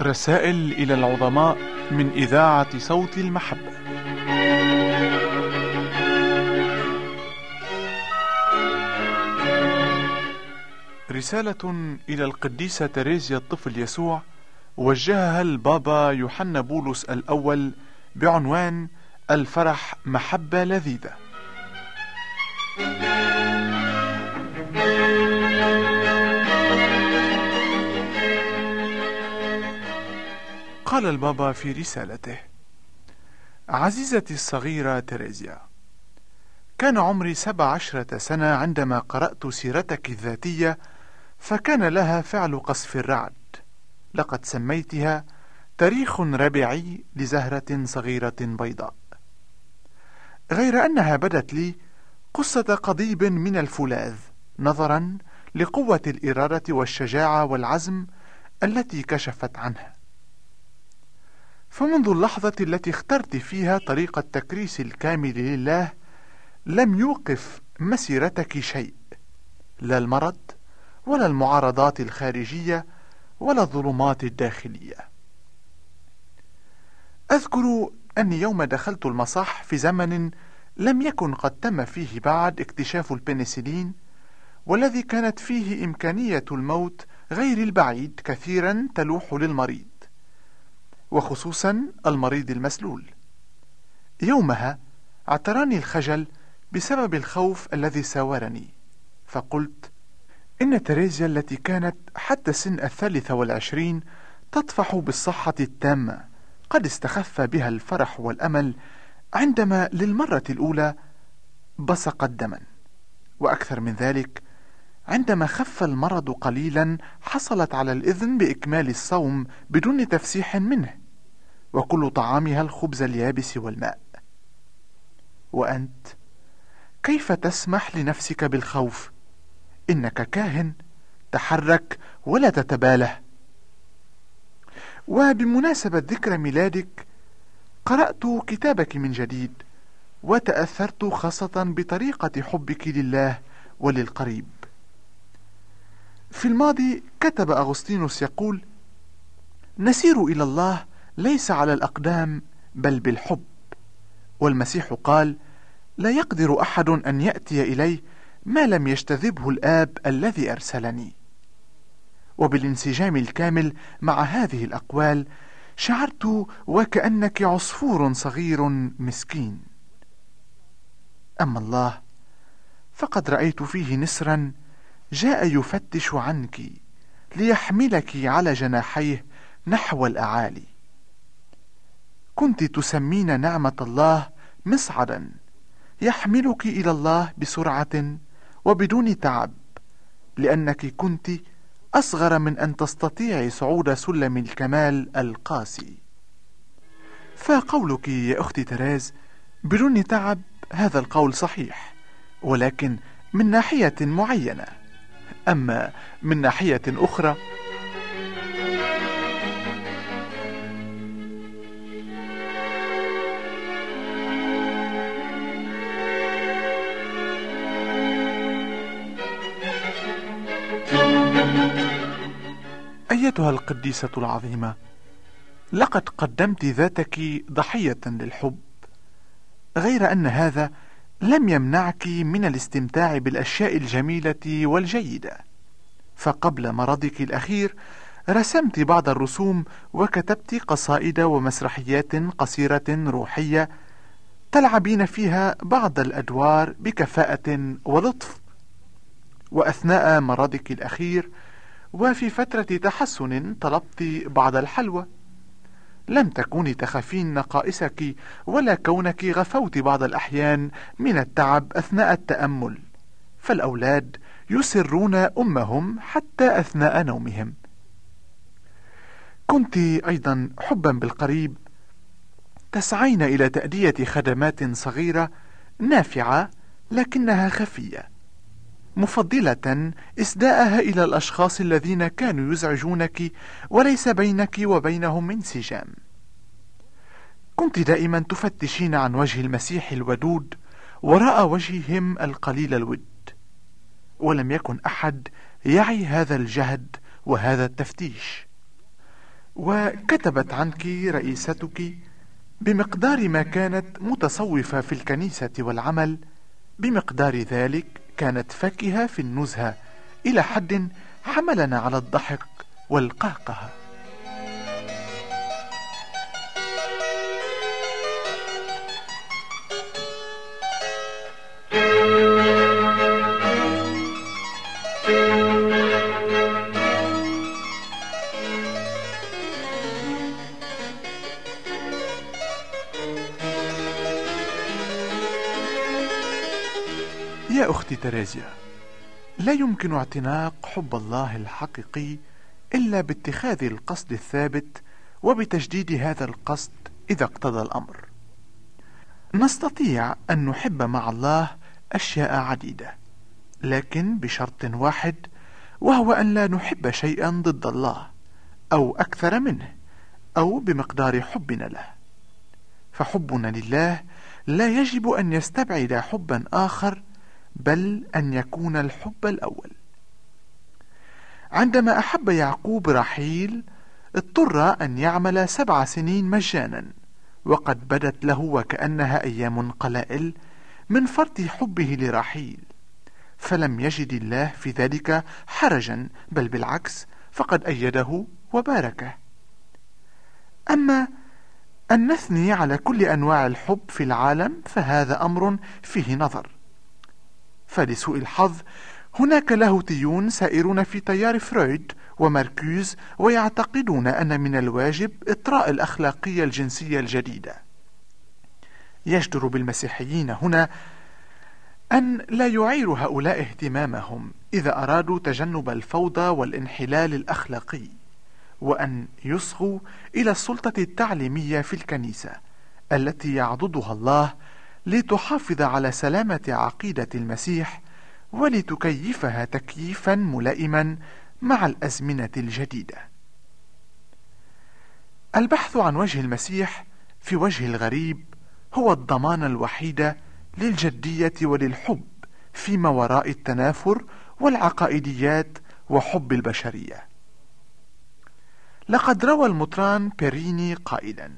رسائل إلى العظماء من إذاعة صوت المحبة. رسالة إلى القديسة تريزيا الطفل يسوع وجهها البابا يوحنا بولس الأول بعنوان الفرح محبة لذيذة. قال البابا في رسالته: عزيزتي الصغيرة تريزيا، كان عمري 17 سنة عندما قرأت سيرتك الذاتية، فكان لها فعل قصف الرعد. لقد سميتها تاريخ ربيعي لزهرة صغيرة بيضاء، غير أنها بدت لي قصة قضيب من الفولاذ، نظرا لقوة الإرادة والشجاعة والعزم التي كشفت عنها. فمنذ اللحظة التي اخترت فيها طريق التكريس الكامل لله لم يوقف مسيرتك شيء، لا المرض ولا المعارضات الخارجية ولا الظلمات الداخلية. أذكر أني يوم دخلت المصح في زمن لم يكن قد تم فيه بعد اكتشاف البنسلين، والذي كانت فيه إمكانية الموت غير البعيد كثيرا تلوح للمريض، وخصوصا المريض المسلول. يومها اعتراني الخجل بسبب الخوف الذي ساورني، فقلت: إن تريزيا التي كانت حتى سن 23 تطفح بالصحة التامة قد استخف بها الفرح والأمل عندما للمرة الأولى بصقت دما، وأكثر من ذلك عندما خف المرض قليلا حصلت على الإذن بإكمال الصوم بدون تفسيح منه، وكل طعامها الخبز اليابس والماء. وأنت كيف تسمح لنفسك بالخوف؟ إنك كاهن، تحرك ولا تتباله. وبمناسبة ذكرى ميلادك قرأت كتابك من جديد، وتأثرت خاصة بطريقة حبك لله وللقريب. في الماضي كتب أغسطينوس يقول: نسير إلى الله ليس على الأقدام بل بالحب. والمسيح قال: لا يقدر أحد أن يأتي إليه ما لم يجتذبه الآب الذي أرسلني. وبالانسجام الكامل مع هذه الأقوال شعرت وكأنك عصفور صغير مسكين. أما الله فقد رأيت فيه نسرا جاء يفتش عنك ليحملك على جناحيه نحو الأعالي. كنت تسمين نعمة الله مصعدا يحملك إلى الله بسرعة وبدون تعب، لأنك كنت أصغر من أن تستطيعي صعود سلم الكمال القاسي. فقولك يا أختي تريز بدون تعب، هذا القول صحيح، ولكن من ناحية معينة. أما من ناحية أخرى أيتها القديسة العظيمة، لقد قدمت ذاتك ضحية للحب، غير أن هذا لم يمنعك من الاستمتاع بالأشياء الجميلة والجيدة. فقبل مرضك الأخير رسمت بعض الرسوم وكتبت قصائد ومسرحيات قصيرة روحية تلعبين فيها بعض الأدوار بكفاءة ولطف. وأثناء مرضك الأخير وفي فترة تحسن طلبت بعض الحلوى. لم تكوني تخافين نقائصك ولا كونك غفوت بعض الأحيان من التعب أثناء التأمل، فالأولاد يسرون أمهم حتى أثناء نومهم. كنت أيضا حبا بالقريب تسعين إلى تأدية خدمات صغيرة نافعة لكنها خفية، مفضلة إسداءها إلى الأشخاص الذين كانوا يزعجونك وليس بينك وبينهم انسجام. كنت دائما تفتشين عن وجه المسيح الودود وراء وجههم القليل الود، ولم يكن أحد يعي هذا الجهد وهذا التفتيش. وكتبت عنك رئيستك بمقدار ما كانت متصوفة في الكنيسة والعمل، بمقدار ذلك كانت فاكهة في النزهة إلى حد حملنا على الضحك والقهقه. يا أختي تريزيا، لا يمكن اعتناق حب الله الحقيقي إلا باتخاذ القصد الثابت وبتجديد هذا القصد إذا اقتضى الأمر. نستطيع أن نحب مع الله أشياء عديدة، لكن بشرط واحد، وهو أن لا نحب شيئا ضد الله أو أكثر منه أو بمقدار حبنا له. فحبنا لله لا يجب أن يستبعد حبا آخر، بل أن يكون الحب الأول. عندما أحب يعقوب رحيل اضطر أن يعمل 7 سنين مجانا، وقد بدت له وكأنها أيام قلائل من فرط حبه لرحيل، فلم يجد الله في ذلك حرجا، بل بالعكس فقد أيده وباركه. أما أن نثني على كل أنواع الحب في العالم فهذا أمر فيه نظر. فلسوء الحظ هناك لاهوتيون سائرون في تيار فرويد وماركوز، ويعتقدون أن من الواجب إطراء الأخلاقية الجنسية الجديدة. يجدر بالمسيحيين هنا أن لا يعير هؤلاء اهتمامهم إذا أرادوا تجنب الفوضى والانحلال الأخلاقي، وأن يصغوا إلى السلطة التعليمية في الكنيسة التي يعضدها الله لتحافظ على سلامة عقيدة المسيح ولتكيفها تكييفا ملائما مع الأزمنة الجديدة. البحث عن وجه المسيح في وجه الغريب هو الضمان الوحيد للجدية وللحب فيما وراء التنافر والعقائديات وحب البشرية. لقد روى المطران بيريني قائلا: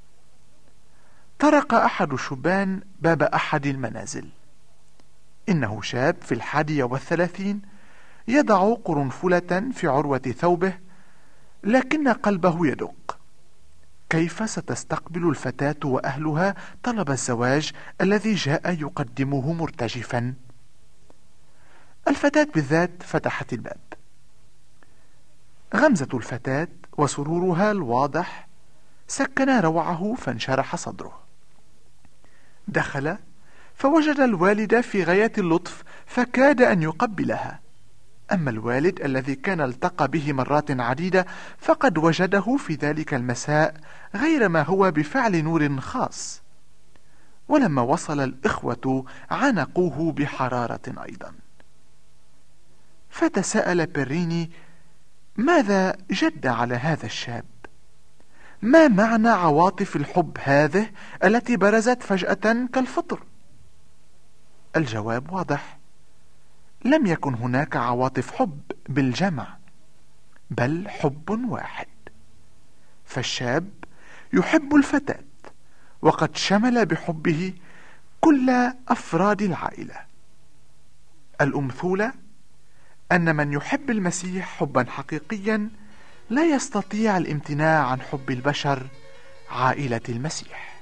طرق أحد الشبان باب أحد المنازل. إنه شاب في 31 يضع قرنفلة في عروة ثوبه، لكن قلبه يدق. كيف ستستقبل الفتاة وأهلها طلب الزواج الذي جاء يقدمه مرتجفا؟ الفتاة بالذات فتحت الباب. غمزة الفتاة وسرورها الواضح سكن روعه فانشرح صدره. دخل فوجد الوالد في غاية اللطف فكاد أن يقبلها. أما الوالد الذي كان التقى به مرات عديدة فقد وجده في ذلك المساء غير ما هو بفعل نور خاص. ولما وصل الإخوة عانقوه بحرارة أيضا. فتساءل بيريني: ماذا جد على هذا الشاب؟ ما معنى عواطف الحب هذه التي برزت فجأة كالفطر؟ الجواب واضح: لم يكن هناك عواطف حب بالجمع، بل حب واحد. فالشاب يحب الفتاة، وقد شمل بحبه كل أفراد العائلة. الأمثلة أن من يحب المسيح حبا حقيقيا لا يستطيع الامتناع عن حب البشر عائلة المسيح.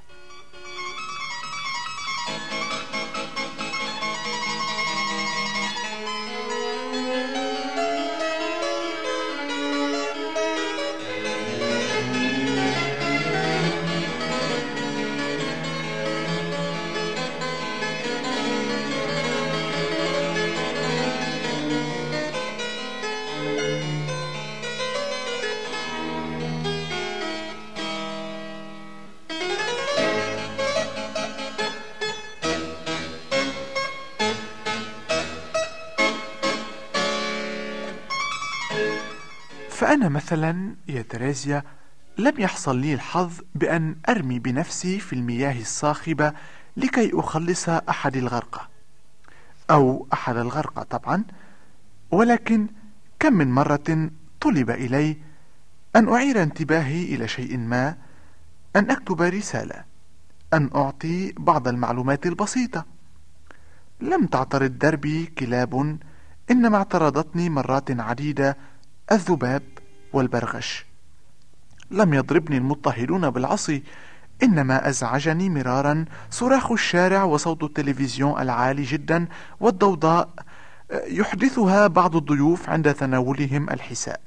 فأنا مثلا يا تريزيا لم يحصل لي الحظ بأن أرمي بنفسي في المياه الصاخبة لكي أخلص أحد الغرقى أو أحد الغرقى طبعا، ولكن كم من مرة طلب إلي أن أعير انتباهي إلى شيء ما، أن أكتب رسالة، أن أعطي بعض المعلومات البسيطة. لم تعترض دربي كلاب، إنما اعترضتني مرات عديدة الذباب والبرغش. لم يضربني المضطهدون بالعصي، إنما أزعجني مرارا صراخ الشارع وصوت التلفزيون العالي جدا والضوضاء يحدثها بعض الضيوف عند تناولهم الحساء.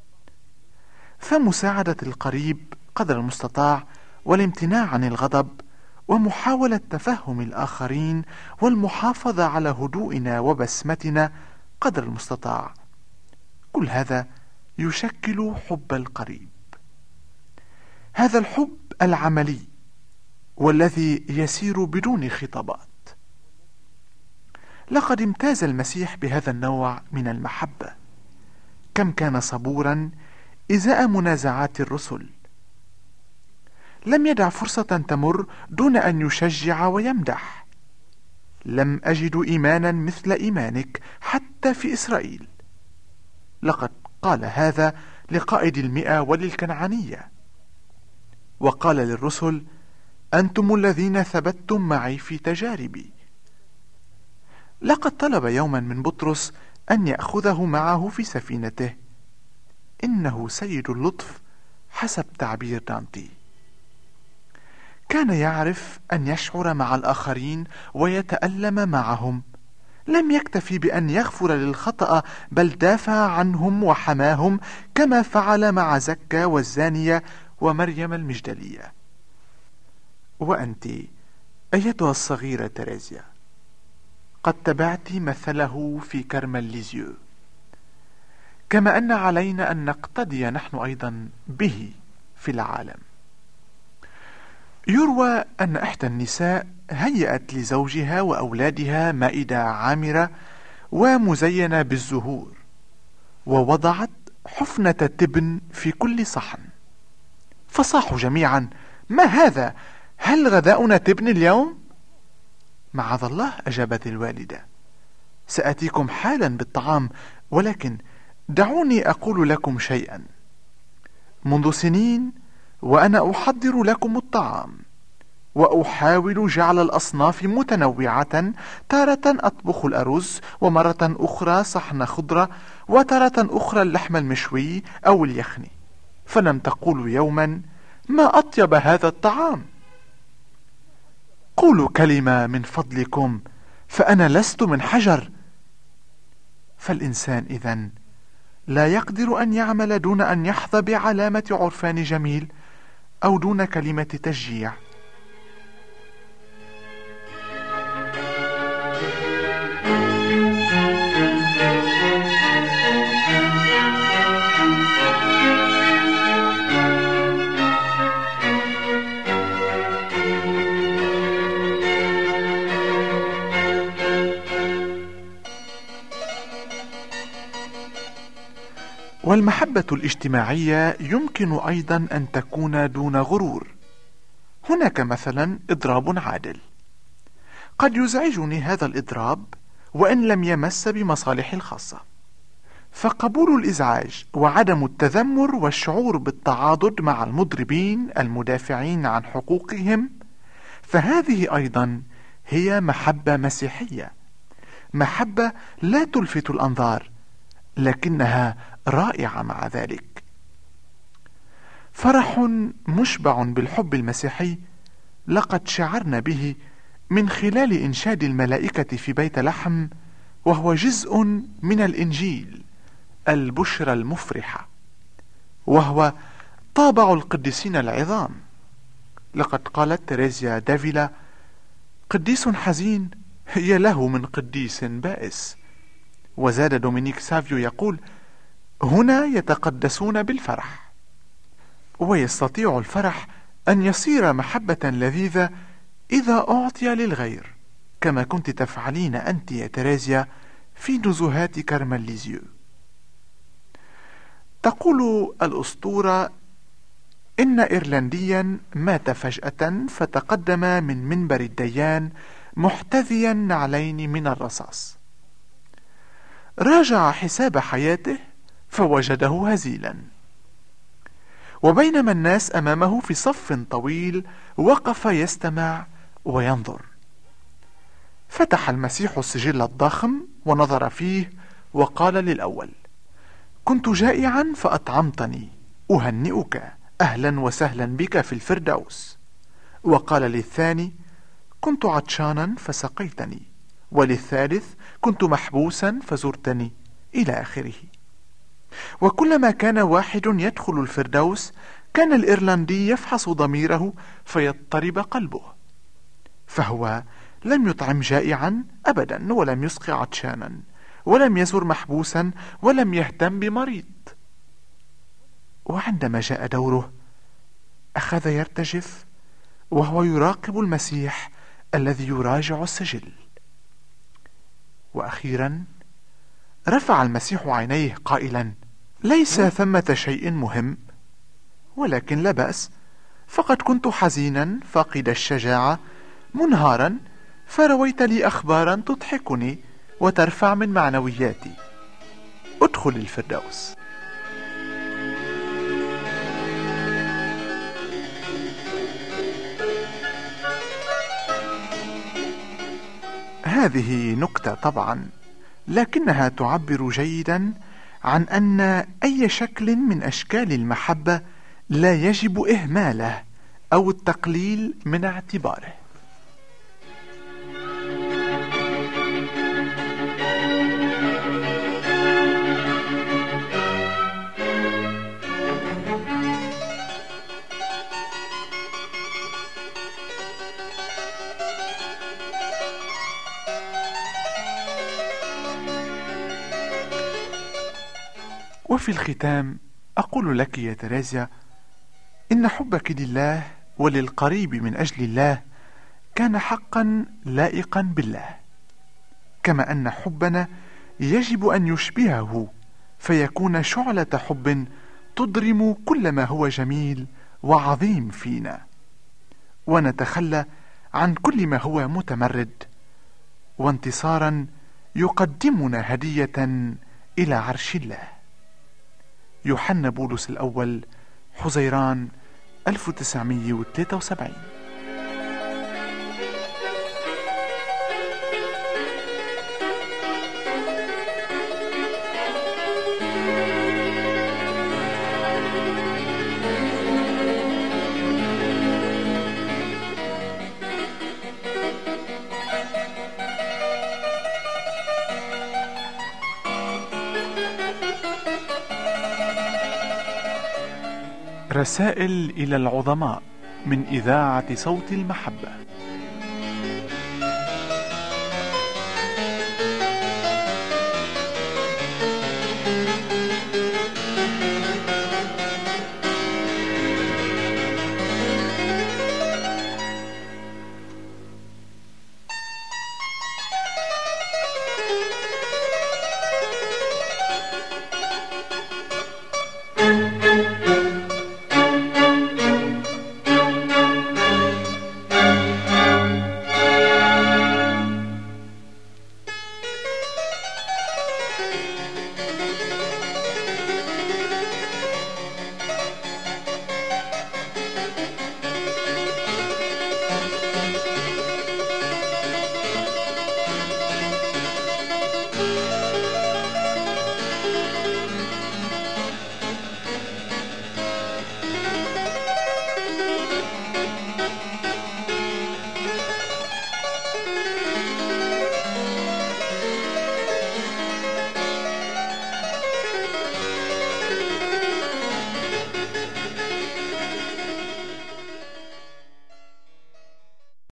فمساعدة القريب قدر المستطاع، والامتناع عن الغضب، ومحاولة تفهم الآخرين، والمحافظة على هدوئنا وبسمتنا قدر المستطاع، كل هذا يشكل حب القريب. هذا الحب العملي والذي يسير بدون خطابات. لقد امتاز المسيح بهذا النوع من المحبة. كم كان صبورا إزاء منازعات الرسل. لم يدع فرصة تمر دون أن يشجع ويمدح. لم أجد إيمانا مثل إيمانك حتى في إسرائيل. لقد قال هذا لقائد 100 وللكنعانية، وقال للرسل: أنتم الذين ثبتتم معي في تجاربي. لقد طلب يوما من بطرس أن يأخذه معه في سفينته. إنه سيد اللطف حسب تعبير دانتي. كان يعرف أن يشعر مع الآخرين ويتألم معهم. لم يكتفي بأن يغفر للخطأ، بل دافع عنهم وحماهم، كما فعل مع زكا والزانية ومريم المجدلية. وأنت أيتها الصغيرة تريزيا، قد تبعت مثله في كرمال ليزيو، كما أن علينا أن نقتدي نحن أيضا به في العالم. يروى أن إحدى النساء هيأت لزوجها وأولادها مائدة عامرة ومزينة بالزهور، ووضعت حفنة تبن في كل صحن، فصاحوا جميعا: ما هذا؟ هل غداؤنا تبن اليوم؟ معاذ الله، أجابت الوالدة، سأتيكم حالا بالطعام، ولكن دعوني أقول لكم شيئا. منذ سنين وأنا أحضر لكم الطعام، وأحاول جعل الأصناف متنوعة. تارة أطبخ الأرز، ومرة أخرى صحن خضرة، وتارة أخرى اللحم المشوي أو اليخني. فلم تقولوا يوما: ما أطيب هذا الطعام؟ قولوا كلمة من فضلكم، فأنا لست من حجر. فالإنسان إذن لا يقدر أن يعمل دون أن يحظى بعلامة عرفان جميل، أو دون كلمة تشجيع. والمحبة الاجتماعية يمكن أيضا أن تكون دون غرور. هناك مثلا إضراب عادل. قد يزعجني هذا الإضراب وإن لم يمس بمصالحي الخاصة، فقبول الإزعاج وعدم التذمر والشعور بالتعاضد مع المضربين المدافعين عن حقوقهم، فهذه أيضا هي محبة مسيحية. محبة لا تلفت الأنظار، لكنها رائعة مع ذلك. فرح مشبع بالحب المسيحي لقد شعرنا به من خلال إنشاد الملائكة في بيت لحم، وهو جزء من الإنجيل، البشرى المفرحة، وهو طابع القديسين العظام. لقد قالت تريزيا دافيلا: قديس حزين هي له من قديس بائس. وزاد دومينيك سافيو يقول: هنا يتقدسون بالفرح. ويستطيع الفرح أن يصير محبة لذيذة إذا أعطي للغير، كما كنت تفعلين أنت يا تريزيا في نزهات كرمال ليزيو. تقول الأسطورة إن إيرلنديا مات فجأة، فتقدم من منبر الديان محتذيا نعلين من الرصاص. راجع حساب حياته فوجده هزيلا. وبينما الناس أمامه في صف طويل وقف يستمع وينظر. فتح المسيح السجل الضخم ونظر فيه وقال للأول: كنت جائعا فأطعمتني، أهنئك، أهلا وسهلا بك في الفردوس. وقال للثاني: كنت عطشانا فسقيتني، وللثالث: كنت محبوسا فزرتني، إلى آخره. وكلما كان واحد يدخل الفردوس كان الإيرلندي يفحص ضميره فيضطرب قلبه، فهو لم يطعم جائعا أبدا، ولم يسق عطشانا، ولم يزر محبوسا، ولم يهتم بمريض. وعندما جاء دوره أخذ يرتجف وهو يراقب المسيح الذي يراجع السجل. وأخيرا رفع المسيح عينيه قائلا: ليس ثمة شيء مهم، ولكن لا بأس، فقد كنت حزينا فاقد الشجاعة منهارا، فرويت لي أخبارا تضحكني وترفع من معنوياتي. ادخل الفردوس. هذه نكتة طبعا، لكنها تعبر جيدا عن أن أي شكل من أشكال المحبة لا يجب إهماله أو التقليل من اعتباره. وفي الختام أقول لك يا تريزيا إن حبك لله وللقريب من أجل الله كان حقا لائقا بالله، كما أن حبنا يجب أن يشبهه فيكون شعلة حب تضرم كل ما هو جميل وعظيم فينا، ونتخلى عن كل ما هو متمرد، وانتصارا يقدمنا هدية إلى عرش الله. يوحنا بولس الأول، حزيران 1973. رسائل إلى العظماء من إذاعة صوت المحبة.